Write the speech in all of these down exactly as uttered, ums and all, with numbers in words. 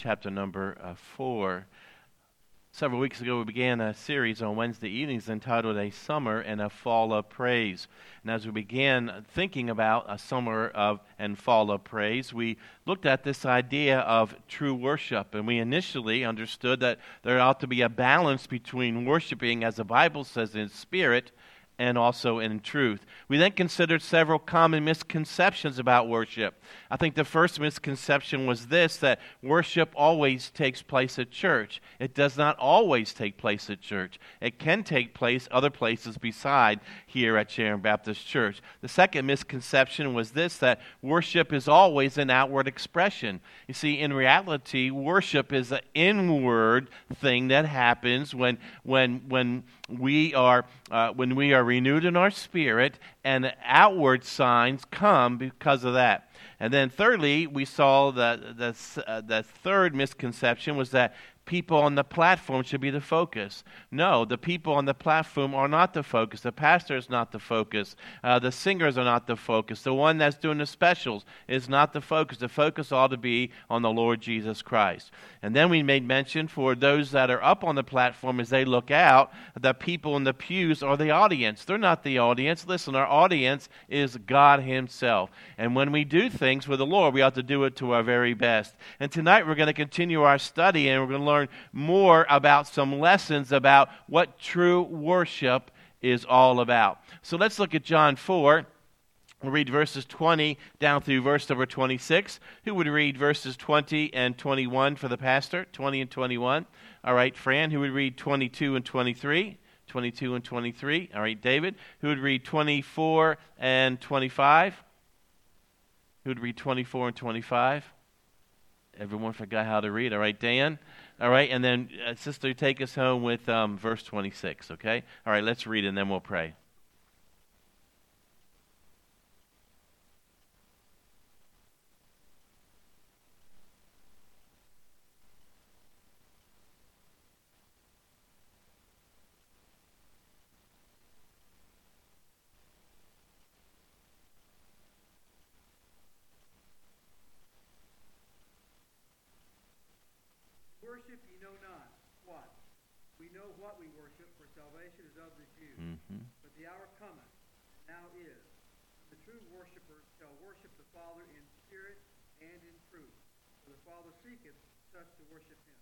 chapter number uh, four. Several weeks ago, we began a series on Wednesday evenings entitled A Summer and a Fall of Praise. And as we began thinking about a summer of and fall of praise, we looked at this idea of true worship. And we initially understood that there ought to be a balance between worshiping, as the Bible says, in spirit and also in truth. We then considered several common misconceptions about worship. I think the first misconception was this, that worship always takes place at church. It does not always take place at church. It can take place other places beside here at Sharon Baptist Church. The second misconception was this, that worship is always an outward expression. You see, in reality, worship is an inward thing that happens when when when we are uh, when we are renewed in our spirit, and outward signs come because of that. And then thirdly, we saw that the, uh, the third misconception was that people on the platform should be the focus. No, the people on the platform are not the focus. The pastor is not the focus. Uh, the singers are not the focus. The one that's doing the specials is not the focus. The focus ought to be on the Lord Jesus Christ. And then we made mention for those that are up on the platform as they look out, the people in the pews are the audience. They're not the audience. Listen, our audience is God Himself. And when we do things for the Lord, we ought to do it to our very best. And tonight we're going to continue our study, and we're going to learn more about some lessons about what true worship is all about. So let's look at John four. We'll read verses twenty down through verse number twenty-six. Who would read verses twenty and twenty-one for the pastor? twenty and twenty-one. All right, Fran, who would read twenty-two and twenty-three? twenty-two and twenty-three. All right, David, who would read twenty-four and twenty-five? Who would read twenty-four and twenty-five? Everyone forgot how to read. All right, Dan. All right, and then, uh, sister, take us home with um, verse twenty-six, okay? All right, let's read and then we'll pray. Worship ye know not what. We know what we worship, for salvation is of the Jews. Mm-hmm. But the hour cometh, and now is, when the true worshipper shall worship the Father in spirit and in truth. For the Father seeketh such to worship Him.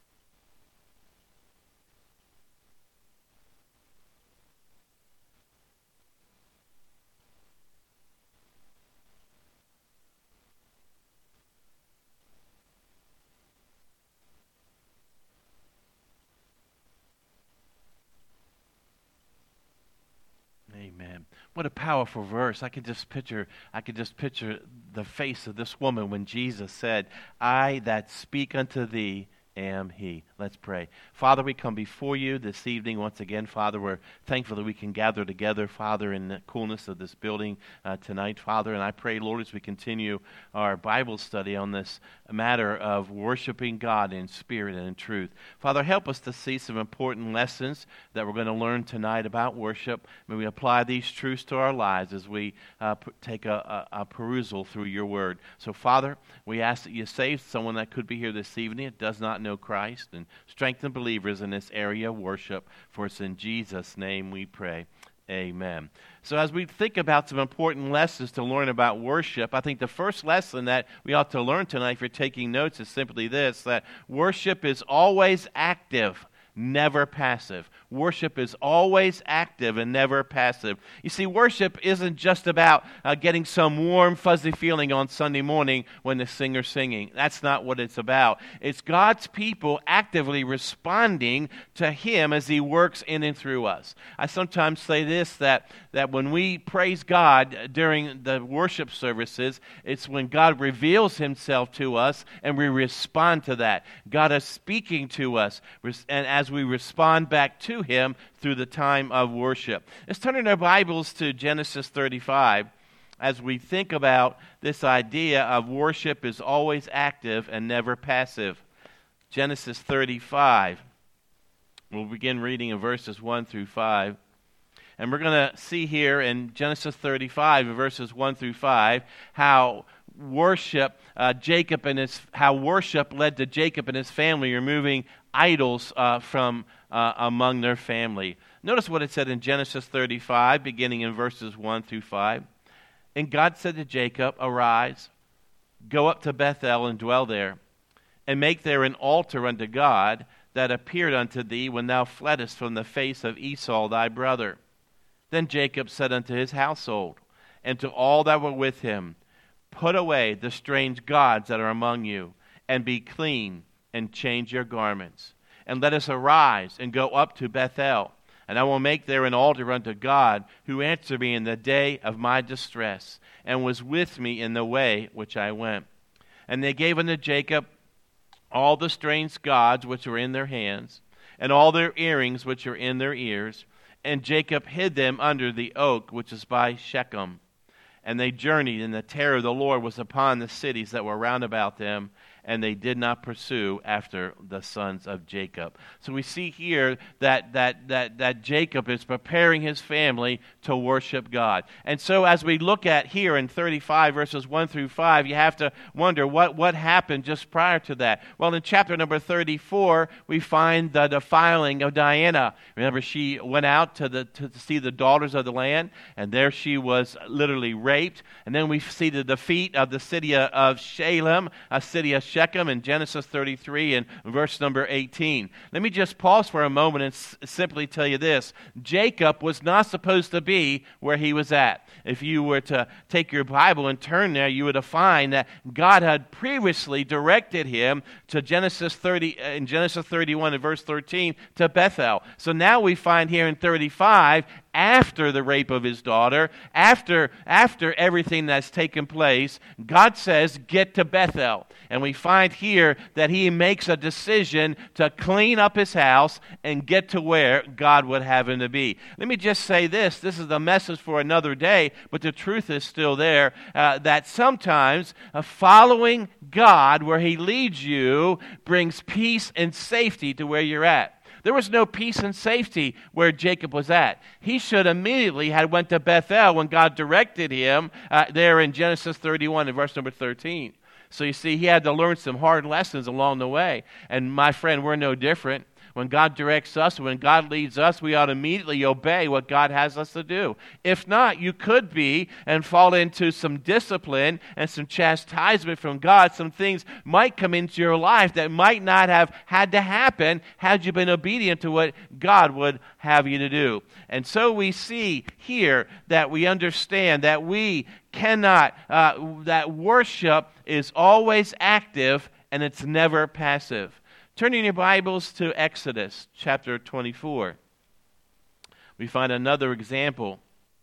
Amen. What a powerful verse. I could just picture I could just picture the face of this woman when Jesus said, I that speak unto thee am He. Let's pray. Father, we come before you this evening once again. Father, we're thankful that we can gather together, Father, in the coolness of this building uh, tonight, Father. And I pray, Lord, as we continue our Bible study on this matter of worshiping God in spirit and in truth. Father, help us to see some important lessons that we're going to learn tonight about worship. May we apply these truths to our lives as we uh, p- take a, a, a perusal through your word. So, Father, we ask that you save someone that could be here this evening that does not know Christ, and strengthen believers in this area of worship. For it's in Jesus' name we pray. Amen. So as we think about some important lessons to learn about worship, I think the first lesson that we ought to learn tonight, if you're taking notes, is simply this, that worship is always active, never passive. Worship is always active and never passive. You see, worship isn't just about uh, getting some warm, fuzzy feeling on Sunday morning when the singer's singing. That's not what it's about. It's God's people actively responding to Him as He works in and through us. I sometimes say this, that, that when we praise God during the worship services, it's when God reveals Himself to us and we respond to that. God is speaking to us, and as we respond back to Him through the time of worship. Let's turn in our Bibles to Genesis thirty-five as we think about this idea of worship is always active and never passive. Genesis thirty-five. We'll begin reading in verses one through five. And we're going to see here in Genesis thirty-five, verses one through five, how worship, uh, Jacob and his, how worship led to Jacob and his family removing idols uh, from uh, among their family. Notice what it said in Genesis thirty-five, beginning in verses one through five. And God said to Jacob, "Arise, go up to Bethel and dwell there, and make there an altar unto God that appeared unto thee when thou fleddest from the face of Esau thy brother." Then Jacob said unto his household, and to all that were with him, "Put away the strange gods that are among you, and be clean, and change your garments. And let us arise and go up to Bethel, and I will make there an altar unto God, who answered me in the day of my distress, and was with me in the way which I went." And they gave unto Jacob all the strange gods which were in their hands, and all their earrings which are in their ears, and Jacob hid them under the oak which is by Shechem. And they journeyed, and the terror of the Lord was upon the cities that were round about them, and they did not pursue after the sons of Jacob. So we see here that that that that Jacob is preparing his family to worship God. And so as we look at here in thirty-five verses one through five, you have to wonder what, what happened just prior to that. Well, in chapter number thirty-four, we find the defiling of Diana. Remember, she went out to the to see the daughters of the land, and there she was literally raped. And then we see the defeat of the city of Shalem, a city of Shechem, in Genesis thirty-three and verse number eighteen. Let me just pause for a moment and s- simply tell you this. Jacob was not supposed to be where he was at. If you were to take your Bible and turn there, you would find that God had previously directed him to Genesis thirty, in Genesis thirty-one and verse thirteen, to Bethel. So now we find here in thirty-five, after the rape of his daughter, after, after everything that's taken place, God says, get to Bethel. And we find here that he makes a decision to clean up his house and get to where God would have him to be. Let me just say this. This is the message for another day, but the truth is still there, uh, that sometimes uh, following God where he leads you brings peace and safety to where you're at. There was no peace and safety where Jacob was at. He should immediately have went to Bethel when God directed him uh, there in Genesis thirty-one and verse number thirteen. So you see, he had to learn some hard lessons along the way. And my friend, we're no different. When God directs us, when God leads us, we ought to immediately obey what God has us to do. If not, you could be and fall into some discipline and some chastisement from God. Some things might come into your life that might not have had to happen had you been obedient to what God would have you to do. And so we see here that we understand that we cannot, uh, that worship is always active and it's never passive. Turning your Bibles to Exodus chapter twenty-four, we find another example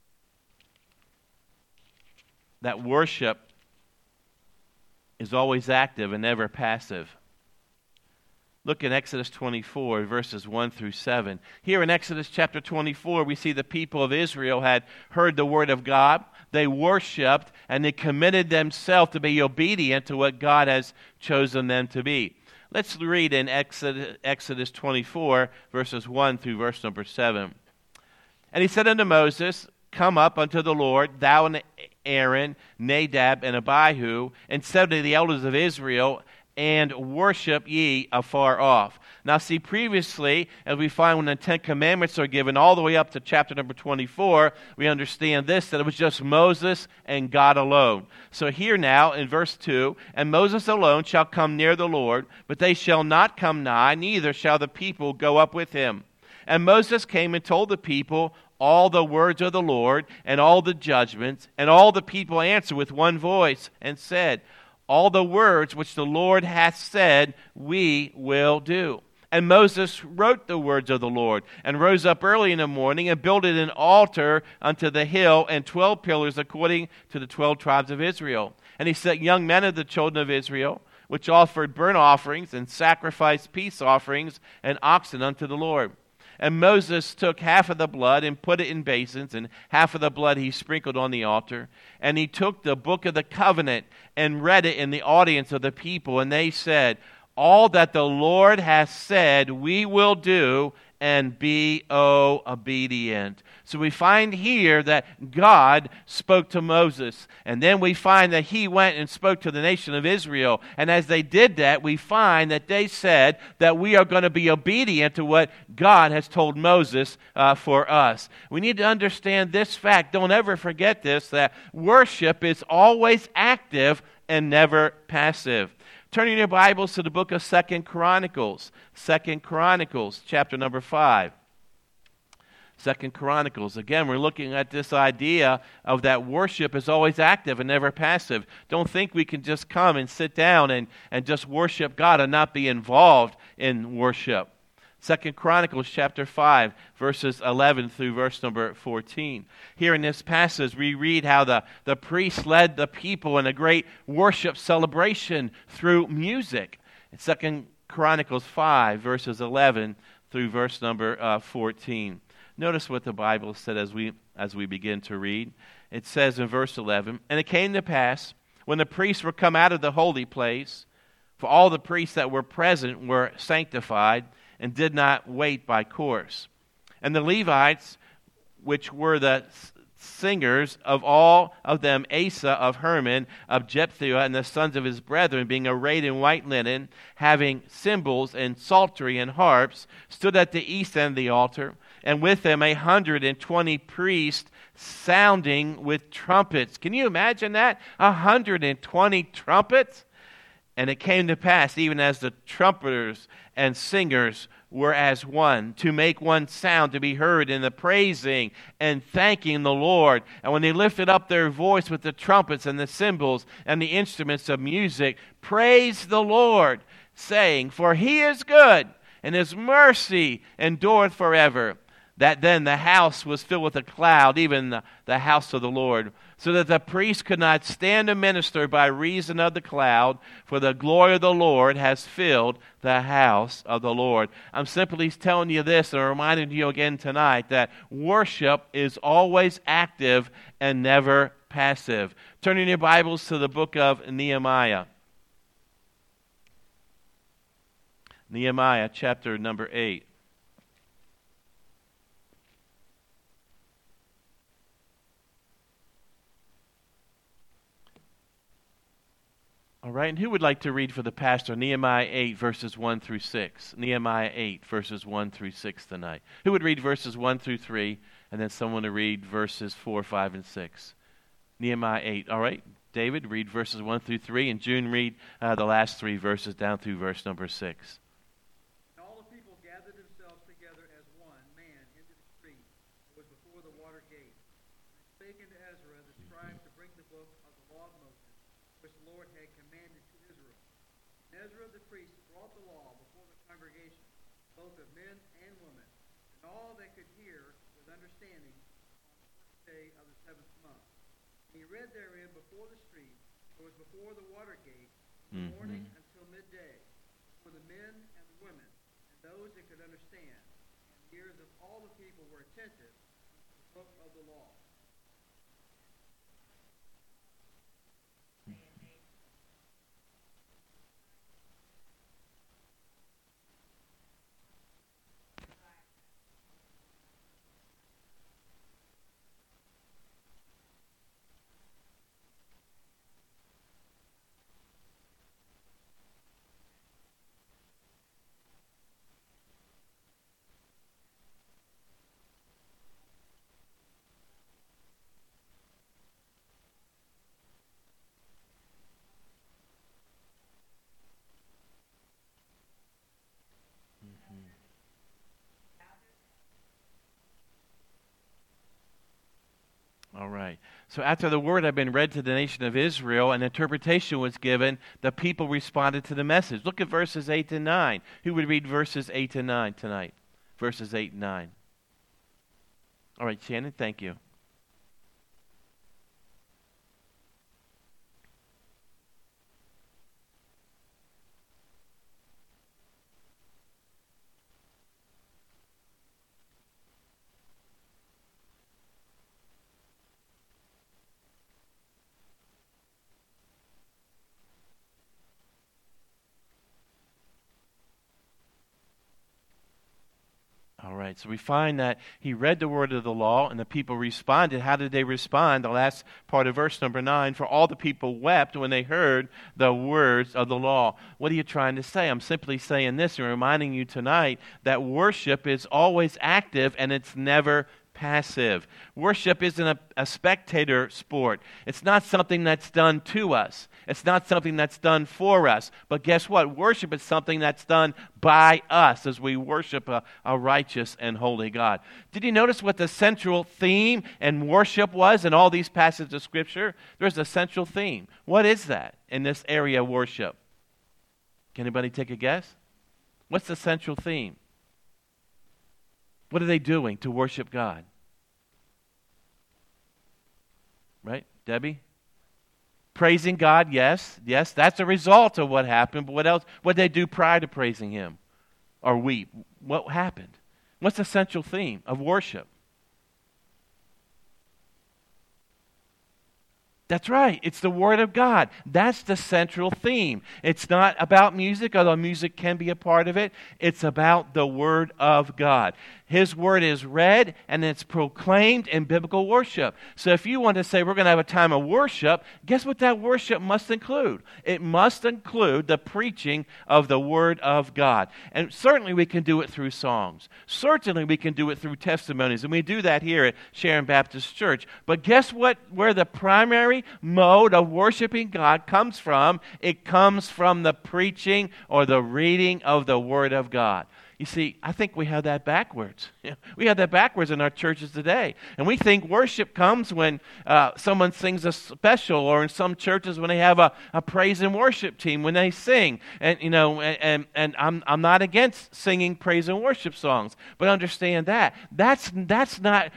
that worship is always active and never passive. Look at Exodus twenty-four, verses one through seven. Here in Exodus chapter twenty-four, we see the people of Israel had heard the word of God. They worshiped, and they committed themselves to be obedient to what God has chosen them to be. Let's read in Exodus, Exodus twenty-four, verses one through verse number seven. And he said unto Moses, Come up unto the Lord, thou and Aaron, Nadab, and Abihu, and said to the elders of Israel, and worship ye afar off. Now see, previously, as we find when the Ten Commandments are given all the way up to chapter number twenty-four, we understand this, that it was just Moses and God alone. So here now, in verse two, And Moses alone shall come near the Lord, but they shall not come nigh, neither shall the people go up with him. And Moses came and told the people all the words of the Lord, and all the judgments, and all the people answered with one voice, and said, All the words which the Lord hath said, we will do. And Moses wrote the words of the Lord, and rose up early in the morning, and builded an altar unto the hill, and twelve pillars according to the twelve tribes of Israel. And he set young men of the children of Israel, which offered burnt offerings, and sacrificed peace offerings, and oxen unto the Lord. And Moses took half of the blood and put it in basins, and half of the blood he sprinkled on the altar. And he took the book of the covenant and read it in the audience of the people. And they said, All that the Lord hath said we will do, and be oh, obedient. So we find here that God spoke to Moses, and then we find that he went and spoke to the nation of Israel. And as they did that, we find that they said that we are going to be obedient to what God has told Moses uh, for us. We need to understand this fact. Don't ever forget this, that worship is always active and never passive. Turning your Bibles to the book of Second Chronicles. Second Chronicles, chapter number five. Second Chronicles. Again, we're looking at this idea of that worship is always active and never passive. Don't think we can just come and sit down and, and just worship God and not be involved in worship. Second Chronicles chapter five, verses eleven through verse number fourteen. Here in this passage, we read how the, the priest led the people in a great worship celebration through music. In Second Chronicles five, verses eleven through verse number uh, fourteen. Notice what the Bible said as we as we begin to read. It says in verse eleven, "And it came to pass, when the priests were come out of the holy place, for all the priests that were present were sanctified, and did not wait by course. And the Levites, which were the singers, of all of them Asa of Hermon, of Jephthah, and the sons of his brethren, being arrayed in white linen, having cymbals and psaltery and harps, stood at the east end of the altar, and with them a hundred and twenty priests sounding with trumpets." Can you imagine that? A hundred and twenty trumpets? "And it came to pass, even as the trumpeters and singers were as one, to make one sound to be heard in the praising and thanking the Lord. And when they lifted up their voice with the trumpets and the cymbals and the instruments of music, praise the Lord, saying, For he is good, and his mercy endureth forever. That then the house was filled with a cloud, even the, the house of the Lord, so that the priest could not stand to minister by reason of the cloud, for the glory of the Lord has filled the house of the Lord." I'm simply telling you this and reminding you again tonight that worship is always active and never passive. Turning your Bibles to the book of Nehemiah. Nehemiah chapter number eight. All right, and who would like to read for the pastor Nehemiah eight, verses one through six? Nehemiah eight, verses one through six tonight. Who would read verses one through three, and then someone to read verses four, five, and six? Nehemiah eight. All right, David, read verses one through three, and June, read uh, the last three verses down through verse number six. And all the people gathered themselves together as one man into the street that was before the water gate, and spake unto Ezra the scribe to bring the book of the law of Moses, which the Lord had commanded to Israel. And Ezra the priest brought the law before the congregation, both of men and women, and all that could hear with understanding on the first day of the seventh month. And he read therein before the street, that was before the water gate, from Mm-hmm. morning until midday, for the men and the women, and those that could understand. And the ears of all the people were attentive to the book of the law. All right. So after the word had been read to the nation of Israel and interpretation was given, the people responded to the message. Look at verses eight and nine. Who would read verses eight and nine tonight? Verses eight and nine. All right, Shannon, thank you. All Israelites. We find that he read the word of the law and the people responded. How did they respond? The last part of verse number nine, for all the people wept when they heard the words of the law. What are you trying to say? I'm simply saying this and reminding you tonight that worship is always active and it's never passive. Worship isn't a, a spectator sport. It's not something that's done to us. It's not something that's done for us. But guess what? Worship is something that's done by us as we worship a, a righteous and holy God. Did you notice what the central theme in worship was in all these passages of Scripture? There's a central theme. What is that in this area of worship? Can anybody take a guess? What's the central theme? What are they doing to worship God? Right? Debbie? Praising God, yes. Yes, that's a result of what happened. But what else? What did they do prior to praising Him? Or weep? What happened? What's the central theme of worship? That's right. It's the Word of God. That's the central theme. It's not about music, although music can be a part of it. It's about the Word of God. His Word is read and it's proclaimed in biblical worship. So if you want to say we're going to have a time of worship, guess what that worship must include? It must include the preaching of the Word of God. And certainly we can do it through songs. Certainly we can do it through testimonies. And we do that here at Sharon Baptist Church. But guess what? Where the primary mode of worshiping God comes from, it comes from the preaching or the reading of the Word of God. You see, I think we have that backwards. We have that backwards in our churches today. And we think worship comes when uh, someone sings a special, or in some churches when they have a, a praise and worship team, when they sing. And, you know, and, and, and I'm, I'm not against singing praise and worship songs, but understand that. That's, that's not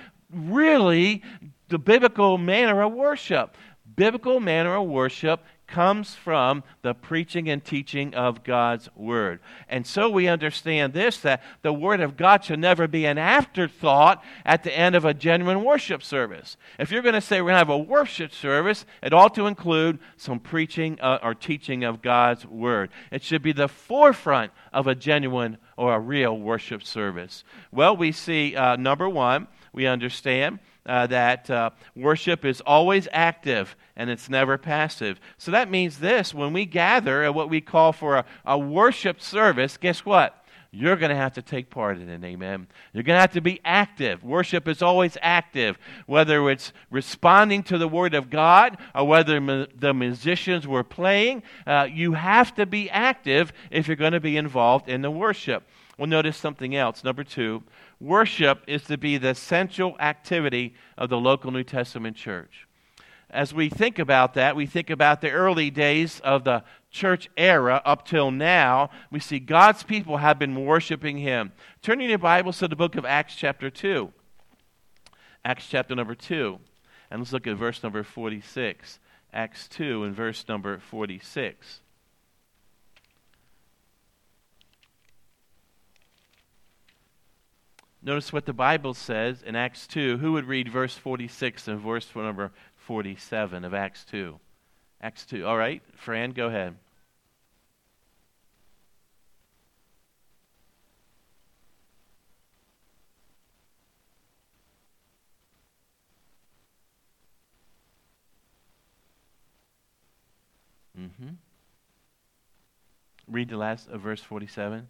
really the biblical manner of worship. Biblical manner of worship comes from the preaching and teaching of God's Word. And so we understand this, that the Word of God should never be an afterthought at the end of a genuine worship service. If you're going to say we're going to have a worship service, it ought to include some preaching uh, or teaching of God's Word. It should be the forefront of a genuine or a real worship service. Well, we see, uh, number one, we understand Uh, that uh, worship is always active and it's never passive. So that means this: when we gather at what we call for a, a worship service, guess what? You're going to have to take part in it, amen? You're going to have to be active. Worship is always active, whether it's responding to the Word of God or whether mu- the musicians were playing. Uh, you have to be active if you're going to be involved in the worship. Well, notice something else. Number two, worship is to be the central activity of the local New Testament church. As we think about that, we think about the early days of the church era up till now. We see God's people have been worshiping Him. Turning your Bibles to the book of Acts chapter two. Acts chapter number two. And let's look at verse number forty-six. Acts two and verse number forty-six. Notice what the Bible says in Acts two. Who would read verse forty-six and verse number forty-seven of Acts two? Acts two. All right, Fran, go ahead. Mm-hmm. Read the last of verse forty-seven.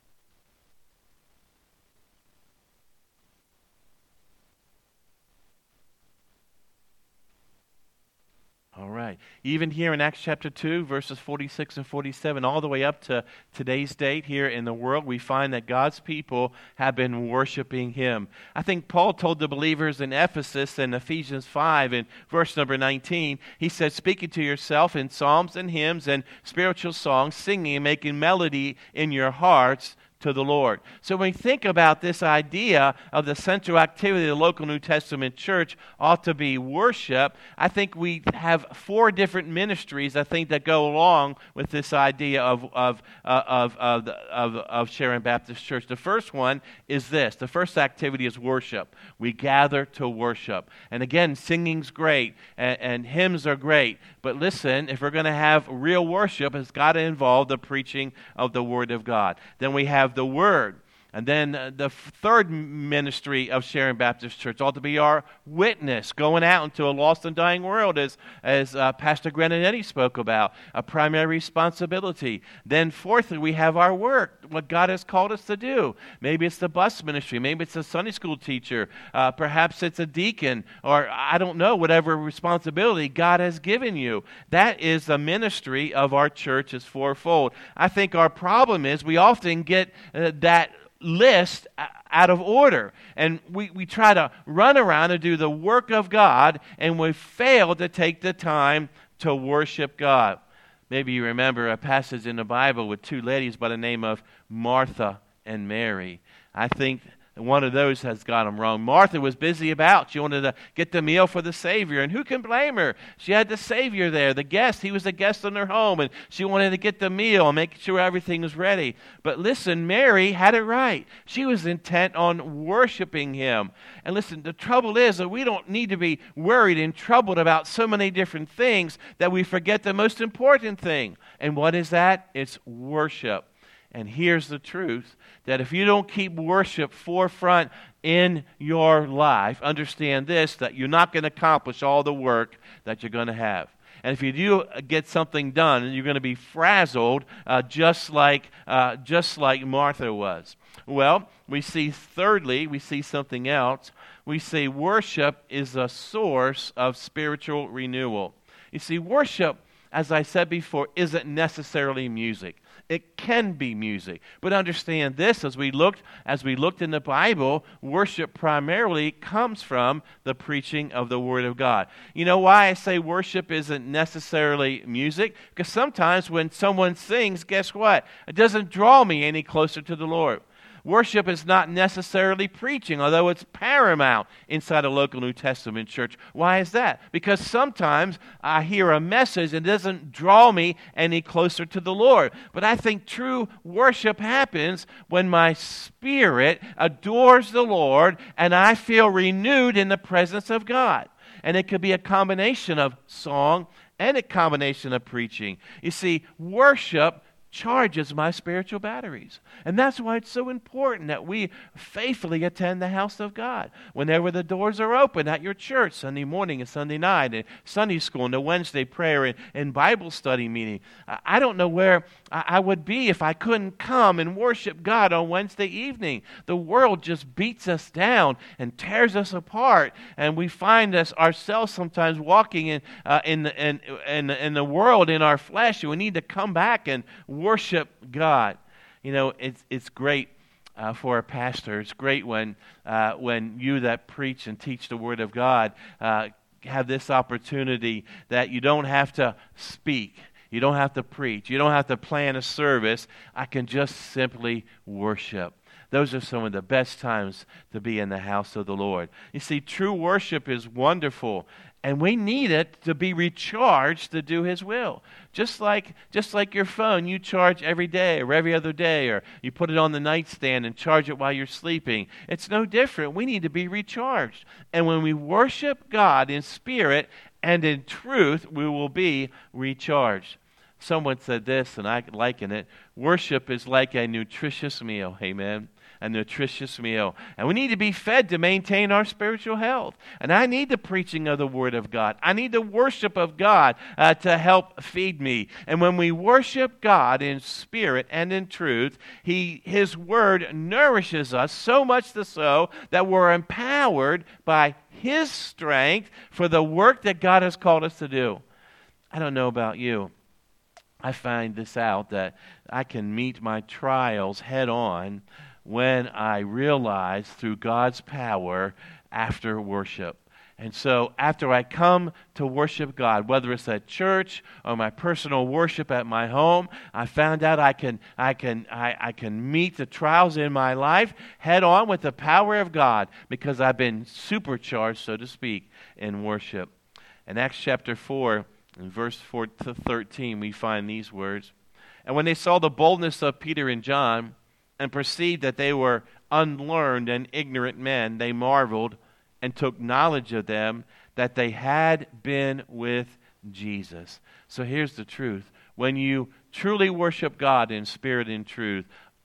All right. Even here in Acts chapter two, verses forty-six and forty-seven, all the way up to today's date here in the world, we find that God's people have been worshiping Him. I think Paul told the believers in Ephesus in Ephesians five in verse number nineteen, he said, speaking to yourself in psalms and hymns and spiritual songs, singing and making melody in your hearts to the Lord. So when we think about this idea of the central activity of the local New Testament church ought to be worship, I think we have four different ministries, I think, that go along with this idea of of uh, of of, the, of of Sharon Baptist Church. The first one is this. The first activity is worship. We gather to worship. And again, singing's great and, and hymns are great. But listen, if we're going to have real worship, it's got to involve the preaching of the Word of God. Then we have the Word. And then uh, the f- third ministry of Sharon Baptist Church ought to be our witness, going out into a lost and dying world, as, as uh, Pastor Grananetti spoke about, a primary responsibility. Then fourthly, we have our work, what God has called us to do. Maybe it's the bus ministry, maybe it's a Sunday school teacher, uh, perhaps it's a deacon, or I don't know, whatever responsibility God has given you. That is the ministry of our church is fourfold. I think our problem is we often get uh, that list out of order, and we, we try to run around and do the work of God, and we fail to take the time to worship God. Maybe you remember a passage in the Bible with two ladies by the name of Martha and Mary. I think one of those has got them wrong. Martha was busy about. She wanted to get the meal for the Savior, and who can blame her? She had the Savior there, the guest. He was the guest in her home, and she wanted to get the meal and make sure everything was ready. But listen, Mary had it right. She was intent on worshiping Him. And listen, the trouble is that we don't need to be worried and troubled about so many different things that we forget the most important thing. And what is that? It's worship. And here's the truth, that if you don't keep worship forefront in your life, understand this, that you're not going to accomplish all the work that you're going to have. And if you do get something done, you're going to be frazzled uh, just like uh, just like Martha was. Well, we see thirdly, we see something else. We see worship is a source of spiritual renewal. You see, worship, as I said before, isn't necessarily music. It can be music. But understand this, as we looked as we looked in the Bible, worship primarily comes from the preaching of the Word of God. You know why I say worship isn't necessarily music? Because sometimes when someone sings, guess what? It doesn't draw me any closer to the Lord. Worship is not necessarily preaching, although it's paramount inside a local New Testament church. Why is that? Because sometimes I hear a message and it doesn't draw me any closer to the Lord. But I think true worship happens when my spirit adores the Lord and I feel renewed in the presence of God. And it could be a combination of song and a combination of preaching. You see, worship charges my spiritual batteries. And that's why it's so important that we faithfully attend the house of God. Whenever the doors are open at your church, Sunday morning and Sunday night, and Sunday school, and the Wednesday prayer, and, and Bible study meeting. I don't know where I would be if I couldn't come and worship God on Wednesday evening. The world just beats us down and tears us apart, and we find us ourselves sometimes walking in uh, in, the, in, in, in the world in our flesh, and we need to come back and worship God. You know, it's it's great uh, for a pastor. It's great when uh, when you that preach and teach the Word of God uh, have this opportunity that you don't have to speak. You don't have to preach. You don't have to plan a service. I can just simply worship. Those are some of the best times to be in the house of the Lord. You see, true worship is wonderful, and we need it to be recharged to do His will. Just like just like your phone, you charge every day or every other day, or you put it on the nightstand and charge it while you're sleeping. It's no different. We need to be recharged. And when we worship God in spirit and in truth, we will be recharged. Someone said this, and I liken it. Worship is like a nutritious meal. Amen. A nutritious meal. And we need to be fed to maintain our spiritual health. And I need the preaching of the Word of God. I need the worship of God uh, to help feed me. And when we worship God in spirit and in truth, He, His Word nourishes us so much so that we're empowered by His strength for the work that God has called us to do. I don't know about you. I find this out, that I can meet my trials head on when I realize through God's power after worship. And so after I come to worship God, whether it's at church or my personal worship at my home, I found out I can I can I, I can meet the trials in my life head on with the power of God, because I've been supercharged, so to speak, in worship. In Acts chapter four, in verse four to thirteen, we find these words. And when they saw the boldness of Peter and John, and perceived that they were unlearned and ignorant men, they marveled and took knowledge of them that they had been with Jesus. So here's the truth. When you truly worship God in spirit and truth,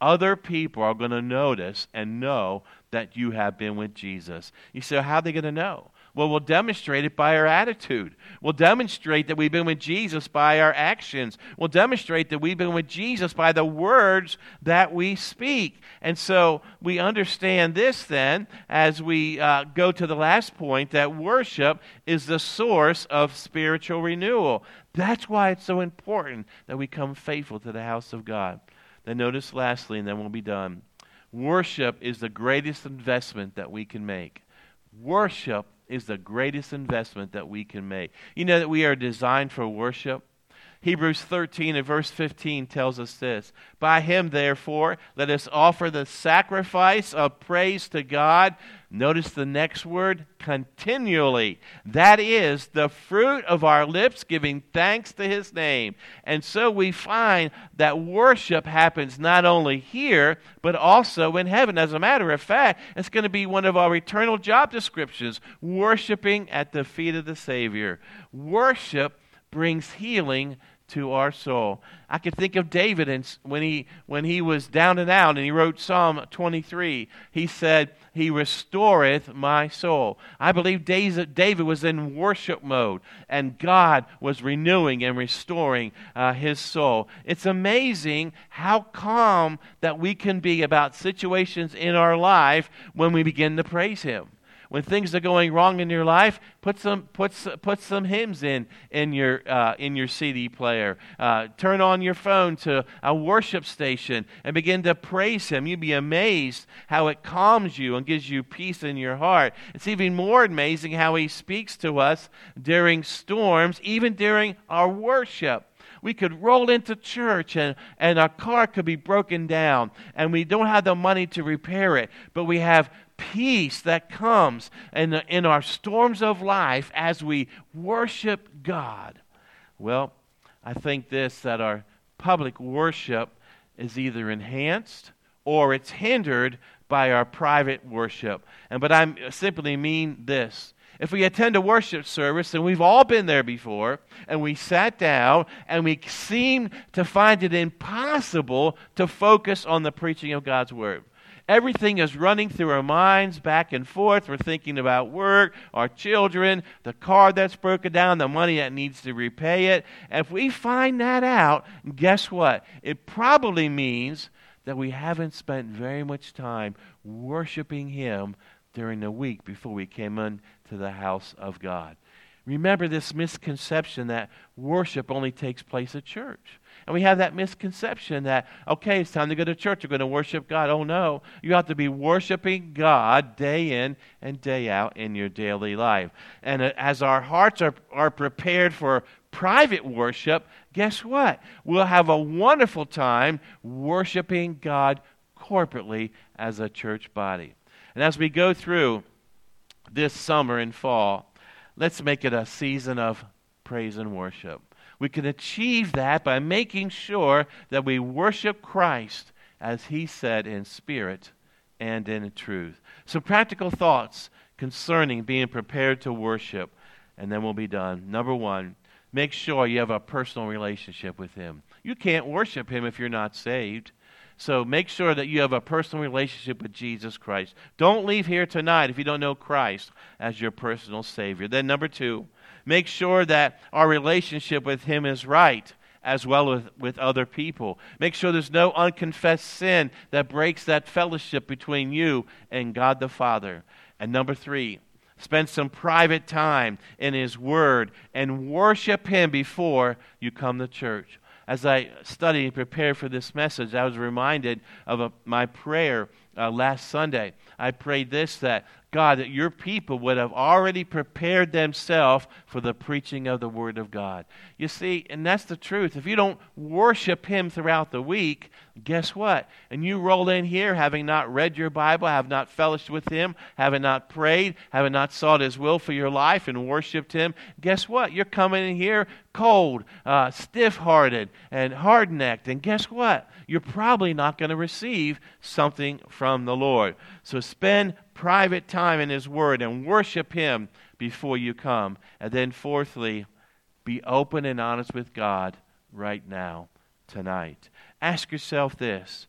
Other people are going to notice and know that you have been with Jesus. You say, how are they going to know? Well, we'll demonstrate it by our attitude. We'll demonstrate that we've been with Jesus by our actions. We'll demonstrate that we've been with Jesus by the words that we speak. And so we understand this then as we uh, go to the last point, that worship is the source of spiritual renewal. That's why it's so important that we come faithful to the house of God. Then notice lastly, and then we'll be done, worship is the greatest investment that we can make. Worship is the greatest investment that we can make. You know that we are designed for worship? Hebrews thirteen and verse fifteen tells us this. By him, therefore, let us offer the sacrifice of praise to God. Notice the next word, continually. That is the fruit of our lips, giving thanks to his name. And so we find that worship happens not only here, but also in heaven. As a matter of fact, it's going to be one of our eternal job descriptions, worshiping at the feet of the Savior. Worship brings healing to our soul. I could think of David, and when he when he was down and out, and he wrote Psalm twenty-three, he said, he restoreth my soul. I believe David was in worship mode, and God was renewing and restoring uh, his soul. It's amazing how calm that we can be about situations in our life when we begin to praise him. When things are going wrong in your life, put some put put some hymns in in your uh, in your C D player. Uh, turn on your phone to a worship station and begin to praise him. You'd be amazed how it calms you and gives you peace in your heart. It's even more amazing how he speaks to us during storms, even during our worship. We could roll into church and, and our car could be broken down and we don't have the money to repair it, but we have peace that comes in, the, in our storms of life as we worship God. Well, I think this, that our public worship is either enhanced or it's hindered by our private worship. And but I simply mean this. If we attend a worship service, and we've all been there before, and we sat down, and we seem to find it impossible to focus on the preaching of God's Word. Everything is running through our minds back and forth. We're thinking about work, our children, the car that's broken down, the money that needs to repay it. And if we find that out, guess what? It probably means that we haven't spent very much time worshiping him during the week before we came into the house of God. Remember this misconception that worship only takes place at church. And we have that misconception that, okay, it's time to go to church, we're going to worship God. Oh no, you have to be worshiping God day in and day out in your daily life. And as our hearts are, are prepared for private worship, guess what? We'll have a wonderful time worshiping God corporately as a church body. And as we go through this summer and fall, let's make it a season of praise and worship. We can achieve that by making sure that we worship Christ as he said, in spirit and in truth. Some practical thoughts concerning being prepared to worship, and then we'll be done. Number one, make sure you have a personal relationship with him. You can't worship him if you're not saved. So make sure that you have a personal relationship with Jesus Christ. Don't leave here tonight if you don't know Christ as your personal Savior. Then number two, make sure that our relationship with him is right, as well as with other people. Make sure there's no unconfessed sin that breaks that fellowship between you and God the Father. And number three, spend some private time in his word and worship him before you come to church. As I studied and prepared for this message, I was reminded of a, my prayer uh, last Sunday. I prayed this, that God, that your people would have already prepared themselves for the preaching of the Word of God. You see, and that's the truth. If you don't worship him throughout the week, guess what? And you roll in here having not read your Bible, have not fellowshiped with him, having not prayed, having not sought his will for your life and worshiped him, guess what? You're coming in here cold, uh, stiff-hearted, and hard-necked. And guess what? You're probably not going to receive something from the Lord. So spend private time in his word and worship him before you come. And then fourthly, be open and honest with God right now, tonight. Ask yourself this: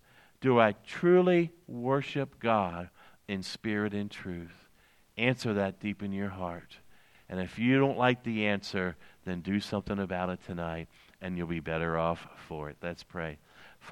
Do I truly worship God in spirit and truth? Answer that deep in your heart. And if you don't like the answer, then do something about it tonight, and you'll be better off for it. Let's pray.